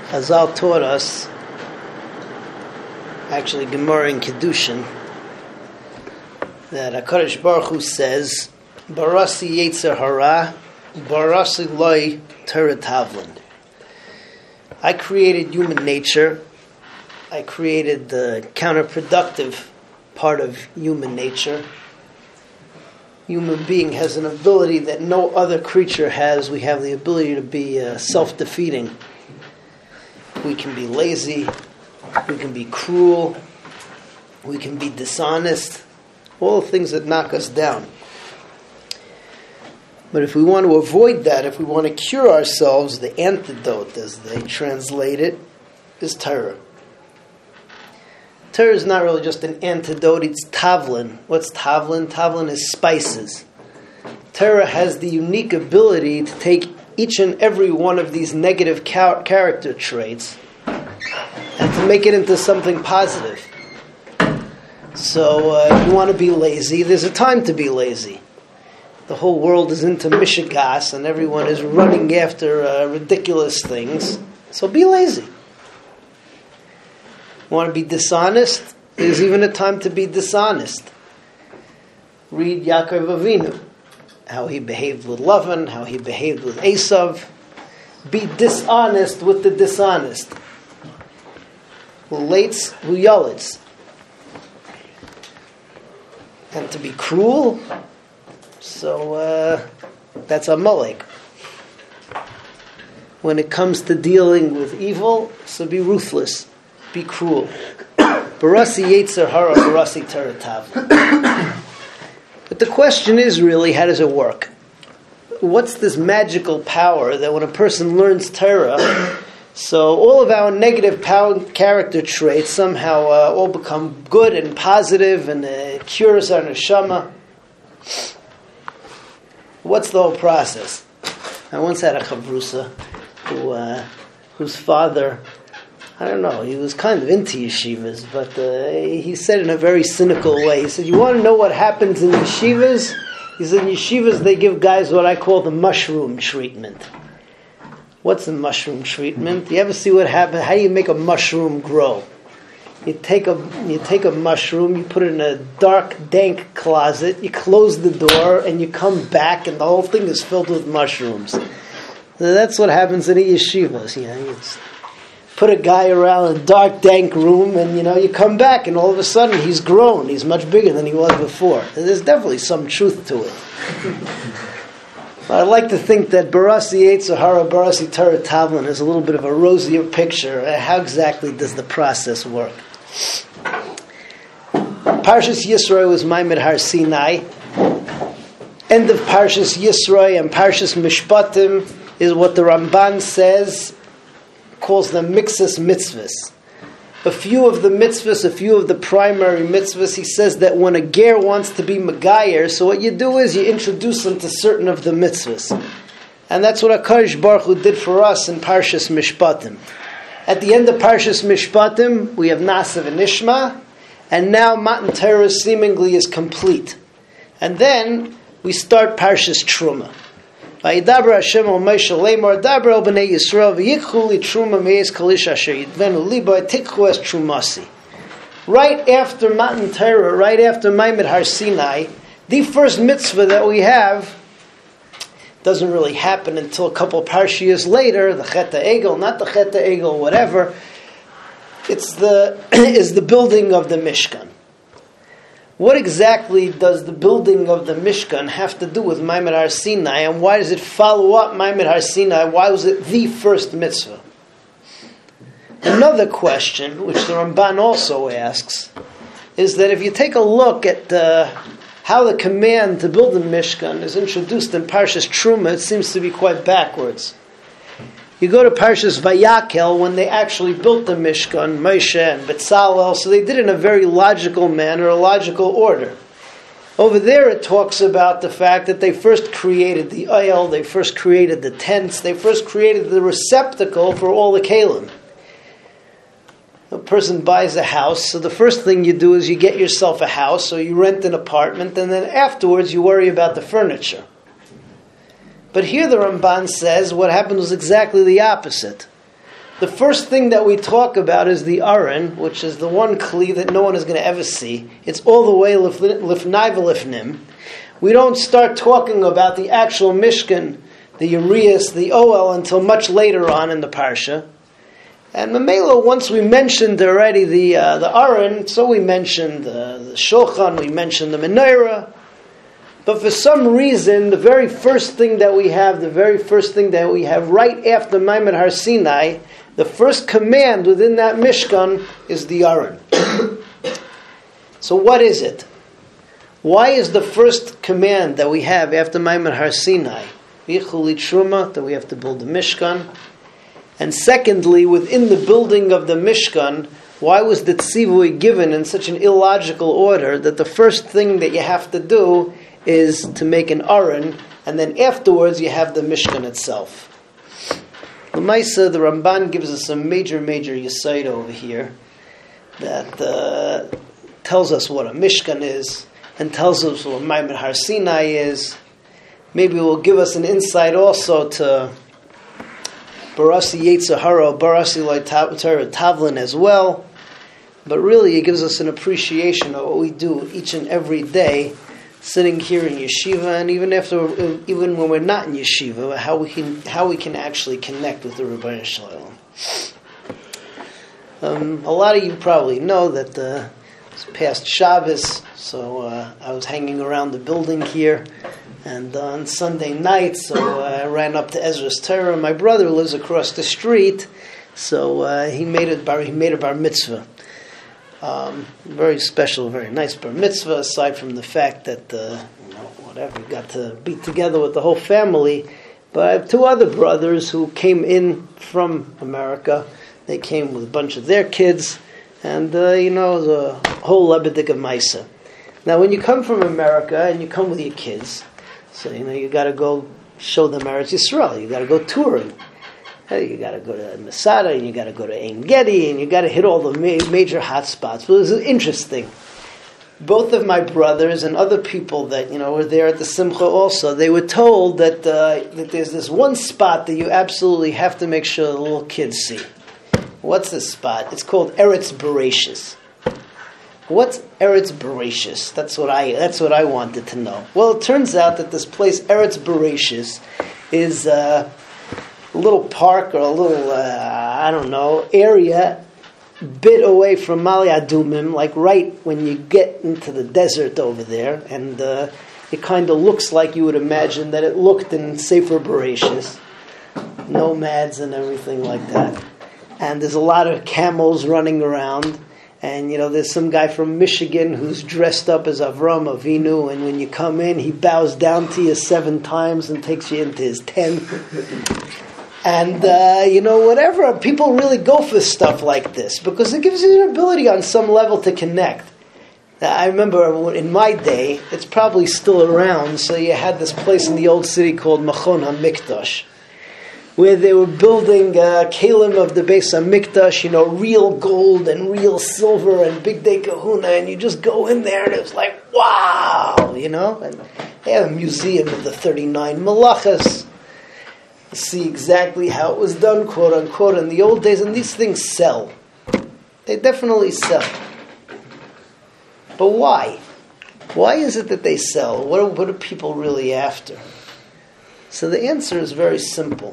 Azal taught us, actually Gemara in Kedushin, that HaKadosh Baruch Hu says, Barasi Yetzer Hara, Barasi Loi Torah Tavlin. I created human nature. I created the counterproductive part of human nature. Human being has an ability that no other creature has. We have the ability to be self-defeating. We can be lazy. We can be cruel. We can be dishonest. All the things that knock us down. But if we want to avoid that, if we want to cure ourselves, the antidote, as they translate it, is Torah. Torah is not really just an antidote, it's tavlin. What's tavlin? Tavlin is spices. Torah has the unique ability to take each and every one of these negative character traits and to make it into something positive. So if you want to be lazy, there's a time to be lazy. The whole world is into mishigas and everyone is running after ridiculous things. So be lazy. Want to be dishonest? There's even a time to be dishonest. Read Yaakov Avinu, how he behaved with Lavan, how he behaved with Esav. Be dishonest with the dishonest. Lates who yolitz. And to be cruel, so that's Amalek. When it comes to dealing with evil, so be ruthless. Be cruel. Barasi Yetzer Hara, Barasi Torah Tavlin. But the question is really, how does it work? What's this magical power that when a person learns Torah, so all of our negative character traits somehow all become good and positive and it cures our neshama? What's the whole process? I once had a chavrusa whose father, I don't know, he was kind of into yeshivas, but he said in a very cynical way, he said, you want to know what happens in yeshivas? He said, in yeshivas they give guys what I call the mushroom treatment. What's the mushroom treatment? You ever see what happens? How do you make a mushroom grow? You take a mushroom, you put it in a dark, dank closet, you close the door, and you come back, and the whole thing is filled with mushrooms. So that's what happens in the yeshivas. You know, put a guy around a dark, dank room, and you come back, and all of a sudden he's grown. He's much bigger than he was before. And there's definitely some truth to it. But I like to think that Barasi Yetzer Hara, Barasi Torah Tavlin is a little bit of a rosier picture. How exactly does the process work? Parshas Yisro was Maimed Har Sinai. End of Parshas Yisro and Parshas Mishpatim is what the Ramban says, calls them mixus mitzvahs. A few of the mitzvahs, a few of the primary mitzvahs, he says that when a ger wants to be megayer, so what you do is you introduce them to certain of the mitzvahs. And that's what HaKadosh Baruch Hu did for us in Parshas Mishpatim. At the end of Parshas Mishpatim, we have Nasav and Ishma, and now Matan Torah seemingly is complete. And then we start Parshas Truma. Vayidaber Hashem al Moshe Lemor Daber al Bnei Yisrael v'yikchu li Truma meis kolish asher yidvenu libo tikchu es Trumasi. Right after Matan Torah, right after Maimed Har Sinai, the first mitzvah that we have doesn't really happen until a couple parshiyos later. The Chet HaEgel, not the Chet HaEgel, whatever. It's the building of the Mishkan. What exactly does the building of the Mishkan have to do with Maimed Har Sinai, and why does it follow up Maimed Har Sinai? Why was it the first mitzvah? Another question, which the Ramban also asks, is that if you take a look at how the command to build the Mishkan is introduced in Parshas Truma, it seems to be quite backwards. You go to Parshas Vayakel, when they actually built the Mishkan, Moshe and Betzalel, so they did it in a very logical manner, a logical order. Over there it talks about the fact that they first created the oil, they first created the tents, they first created the receptacle for all the kalim. A person buys a house, so the first thing you do is you get yourself a house, or you rent an apartment, and then afterwards you worry about the furniture. But here the Ramban says what happened was exactly the opposite. The first thing that we talk about is the Aron, which is the one kli that no one is going to ever see. It's all the way lifnai v'lifnim. We don't start talking about the actual Mishkan, the Urias, the Oel, until much later on in the Parsha. And Mamela, once we mentioned already the Aron, so we mentioned the Shulchan, we mentioned the Menorah. But for some reason, the very first thing that we have right after Maimon Har Sinai, the first command within that Mishkan is the Aron. So what is it? Why is the first command that we have after Maimon Har Sinai, V'yichuli Truma, that we have to build the Mishkan? And secondly, within the building of the Mishkan, why was the tzivui given in such an illogical order that the first thing that you have to do is to make an Aron, and then afterwards you have the Mishkan itself? L'maisa, the Ramban gives us a major yesod over here that tells us what a Mishkan is and tells us what Maimon Har Sinai is. Maybe it will give us an insight also to Barasi Yetzirah, Barasi Torah Tavlin as well. But really it gives us an appreciation of what we do each and every day, sitting here in yeshiva, and even when we're not in yeshiva, how we can actually connect with the Rebbeinu Shalom. A lot of you probably know that it's past Shabbos, so I was hanging around the building here, and on Sunday night, so I ran up to Ezra's Torah. My brother lives across the street, so he made a bar mitzvah. Very special, very nice bar mitzvah, aside from the fact that, we got to be together with the whole family. But I have two other brothers who came in from America. They came with a bunch of their kids, and, it was a whole lebedik of Maisa. Now, when you come from America and you come with your kids, so, you got to go show them Eretz Yisrael. You got to go touring. You got to go to Masada, and you got to go to Ein Gedi, and you got to hit all the major hot spots. But it was interesting. Both of my brothers and other people that were there at the Simcha also, they were told that there's this one spot that you absolutely have to make sure the little kids see. What's this spot? It's called Eretz Bereshis. What's Eretz Bereshis? That's what I wanted to know. Well, it turns out that this place Eretz Bereshis is a little park or a little, area bit away from Mali Adumim, like right when you get into the desert over there, and it kind of looks like you would imagine that it looked in Sefer Bereshis, nomads and everything like that. And there's a lot of camels running around, and there's some guy from Michigan who's dressed up as Avram Avinu, and when you come in, he bows down to you 7 times and takes you into his tent. And, whatever, people really go for stuff like this because it gives you an ability on some level to connect. I remember in my day, it's probably still around, so you had this place in the old city called Machon HaMikdash, where they were building kalim of the Beis HaMikdash, real gold and real silver and big day kahuna, and you just go in there and it's like, wow, and they have a museum of the 39 Malachas. See exactly how it was done, quote unquote, in the old days, and these things sell. They definitely sell. But why? Why is it that they sell? What are people really after? So the answer is very simple.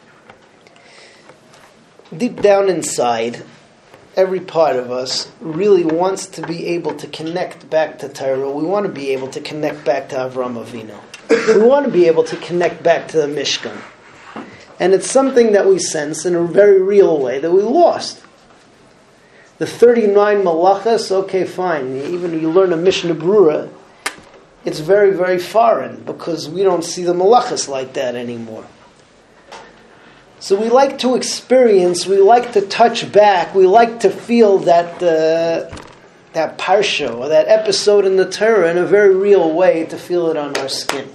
Deep down inside, every part of us really wants to be able to connect back to Torah. We want to be able to connect back to Avram Avinu. We want to be able to connect back to the Mishkan. And it's something that we sense in a very real way that we lost. The 39 Malachas, okay, fine. Even you learn a Mishnah Brura, it's very, very foreign because we don't see the Malachas like that anymore. So we like to experience, we like to touch back, we like to feel that that parsha or that episode in the Torah in a very real way, to feel it on our skin.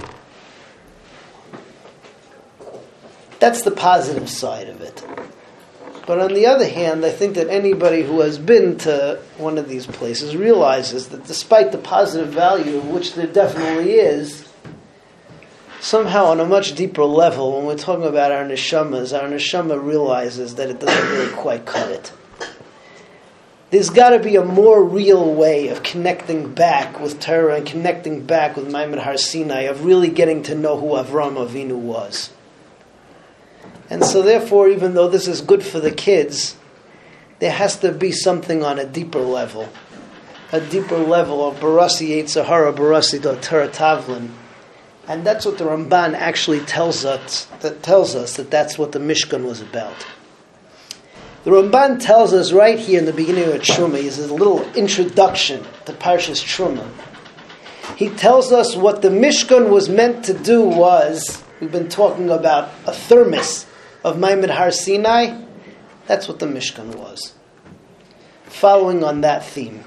That's the positive side of it. But on the other hand, I think that anybody who has been to one of these places realizes that despite the positive value, which there definitely is, somehow on a much deeper level, when we're talking about our neshama realizes that it doesn't really quite cut it. There's got to be a more real way of connecting back with Torah and connecting back with Maimon Har Sinai, of really getting to know who Avraham Avinu was. And so therefore, even though this is good for the kids, there has to be something on a deeper level of Barasi Yetzer Hara, Barasi Torah Tavlin. And that's what the Ramban actually tells us that that's what the Mishkan was about. The Ramban tells us right here in the beginning of Truma, he has a little introduction to Parshas Truma. He tells us what the Mishkan was meant to do was, we've been talking about a thermos of Maimon Har Sinai, that's what the Mishkan was. Following on that theme.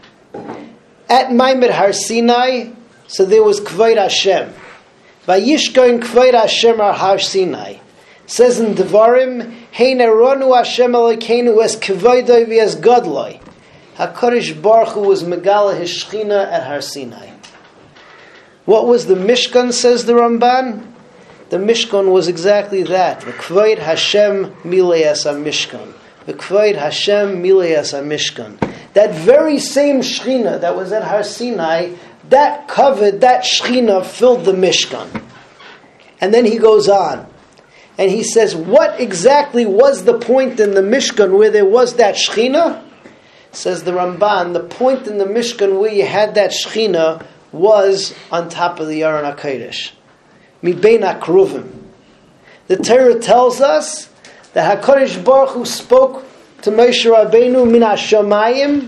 At Maimon Har Sinai, so there was Kvod Hashem. Vayishkoin Kvod Hashem ar Har Sinai. Says in Devarim, Hein eronu Hashem Elokeinu es kvoidoi v'es godloi. HaKadosh Baruch Hu was megala his Shechina at Har Sinai. What was the Mishkan, says the Ramban? The Mishkan was exactly that. V'kvoid Hashem mileas ha-Mishkan. V'kvoid Hashem mileas ha-Mishkan. That very same Shechina that was at Har Sinai, that covered, that Shechina filled the Mishkan. And then he goes on. And he says, what exactly was the point in the Mishkan where there was that Shechina? Says the Ramban, the point in the Mishkan where you had that Shechina was on top of the Aron HaKodesh. Mi bein HaKruvim. The Torah tells us that HaKadosh Baruch Hu spoke to Moshe Rabbeinu min HaShamayim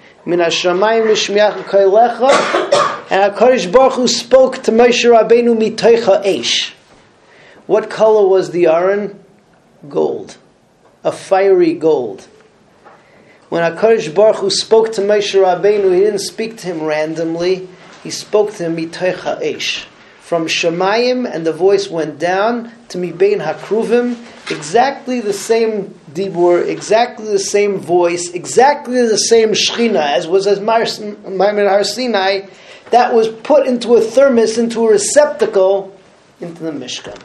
mishmiach kolecha, and HaKadosh Baruch Hu spoke to Moshe Rabbeinu mitoich ha'esh. What color was the Aron? Gold. A fiery gold. When HaKadosh Baruch Hu spoke to Moshe Rabbeinu, he didn't speak to him randomly. He spoke to him mitoich ha'esh. From Shemayim, and the voice went down to Mibein HaKruvim, exactly the same dibur, exactly the same voice, exactly the same Shechina as was as Maimon Har Sinai, that was put into a thermos, into a receptacle, into the Mishkan.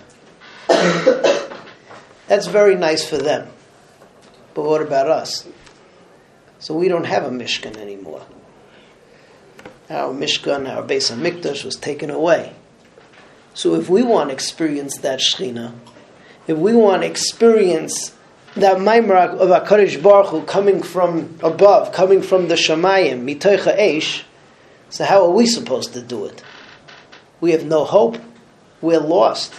That's very nice for them. But what about us? So we don't have a Mishkan anymore. Our Mishkan, our Beis HaMikdash was taken away. So if we want to experience that Shechina, if we want to experience that Maimar of HaKadosh Baruch Hu coming from above, coming from the Shamayim, mitoich ha'esh, so how are we supposed to do it? We have no hope. We're lost.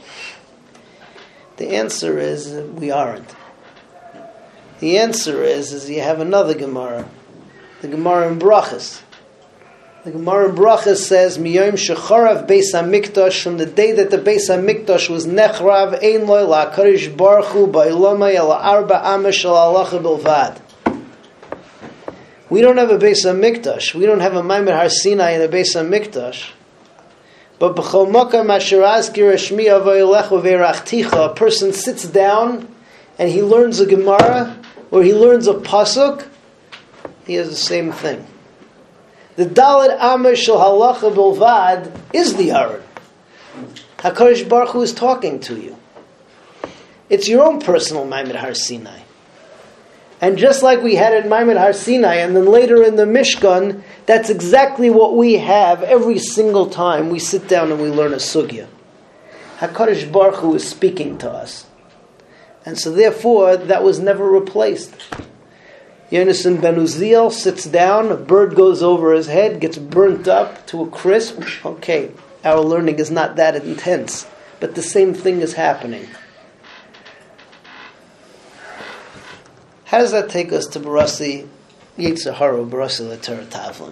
The answer is we aren't. The answer is you have another Gemara. The Gemara in Brachas. The Gemara in Brachas says, Miyom shecharav Beis HaMikdash, from the day that the Beis HaMikdash was nechrav, ein lo la'HaKadosh Baruch Hu ba'ilomai el arba amos shel halacha bilvad. We don't have a Beis HaMikdash. We don't have a Maimon Har Sinai in a Beis HaMikdash. But b'chol makam asher azkir shmi avo elechu ve'rachticha, a person sits down and he learns a Gemara or he learns a pasuk, he has the same thing. The Dalet Amos Shel Halacha Bilvad is the Aron. HaKadosh Baruch Hu is talking to you. It's your own personal Maimon Har Sinai. And just like we had in Maimon Har Sinai, and then later in the Mishkan, that's exactly what we have every single time we sit down and we learn a sugya. HaKadosh Baruch Hu is speaking to us. And so therefore, that was never replaced. Yonasan ben Uziel sits down, a bird goes over his head, gets burnt up to a crisp. Okay, our learning is not that intense, but the same thing is happening. How does that take us to Barasi Yetzer Hara, Barasi Torah Tavlin?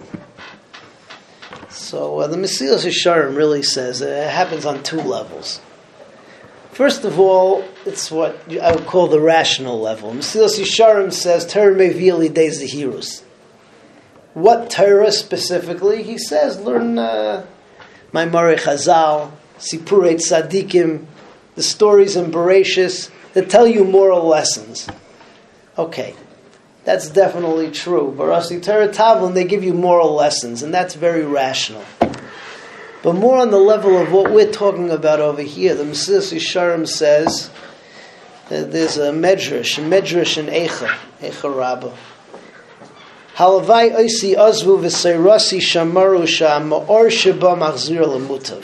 So the Mesilas Yesharim really says it happens on two levels. First of all, it's what I would call the rational level. Mesilas Yesharim says, Torah mevia lidei zehirus. What Torah specifically? He says, learn Maimarei Chazal, Sipurei Tzadikim, the stories in Bereshis that tell you moral lessons. Okay, that's definitely true. Barasi Torah Tavlin, they give you moral lessons, and that's very rational. But more on the level of what we're talking about over here. The Mesilas Yesharim says that there's a medrash in Eicha Rabbah. Halavai oisi azvu v'seirasi shamaru sha'ma'or sheba machzir l'mutav.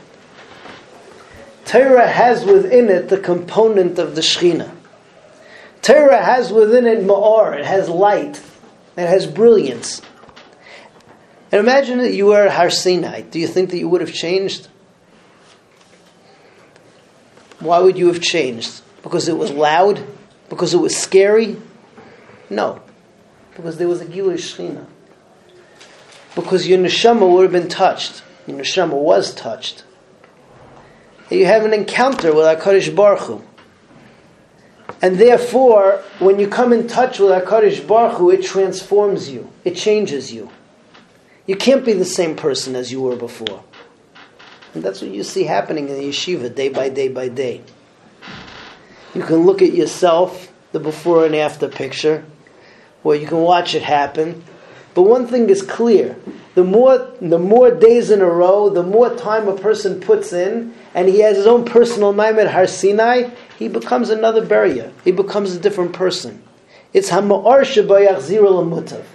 Torah has within it the component of the Shechina. Torah has within it ma'or, it has light, it has brilliance. And imagine that you were at Har Sinai. Do you think that you would have changed? Why would you have changed? Because it was loud? Because it was scary? No. Because there was a Gilui Shechina. Because your neshama would have been touched. Your neshama was touched. And you have an encounter with HaKadosh Baruch Hu. And therefore, when you come in touch with HaKadosh Baruch Hu, it transforms you. It changes you. You can't be the same person as you were before. And that's what you see happening in the yeshiva day by day by day. You can look at yourself, the before and after picture, or you can watch it happen. But one thing is clear. The more days in a row, the more time a person puts in, and he has his own personal Maimed Har Sinai, he becomes another Beria. He becomes a different person. It's Hama'ar Sheba Yachzir L'mutav.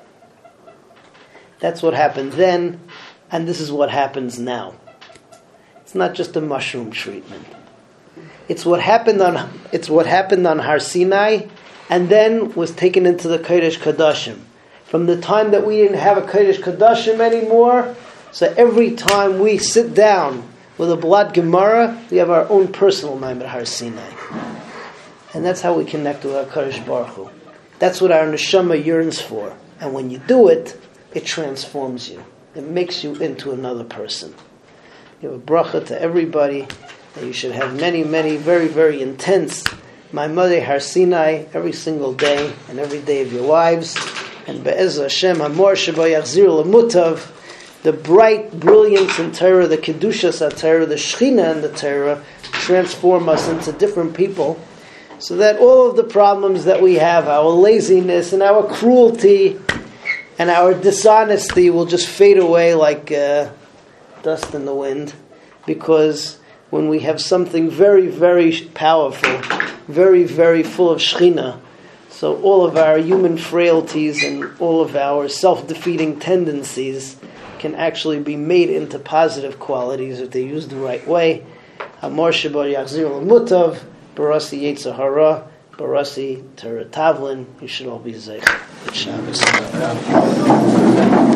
That's what happened then, and this is what happens now. It's not just a mushroom treatment. It's what happened on Har Sinai, and then was taken into the Kodesh Kodashim. From the time that we didn't have a Kodesh Kodashim anymore, so every time we sit down with a Blad Gemara, we have our own personal Maimed Har Sinai. And that's how we connect with our Kodesh Baruch Hu. That's what our neshama yearns for. And when you do it, it transforms you. It makes you into another person. You have a bracha to everybody, that you should have many, many, very, very intense Maimed Har Sinai every single day and every day of your lives. And Be'ezra Hashem, Hamor Sheba Yachzir L'mutav, the bright brilliance in Torah, the Kedushas HaTorah, the Shechina in the Torah, transform us into different people, so that all of the problems that we have, our laziness and our cruelty and our dishonesty will just fade away like dust in the wind. Because when we have something very, very powerful, very, very full of Shechina, so all of our human frailties and all of our self-defeating tendencies can actually be made into positive qualities if they're used the right way. Hamor Sheba Yachzir L'mutav, Barasi Yetzer Hara, Barasi Torah Tavlin. You should all be Zeich. Good Shabbos.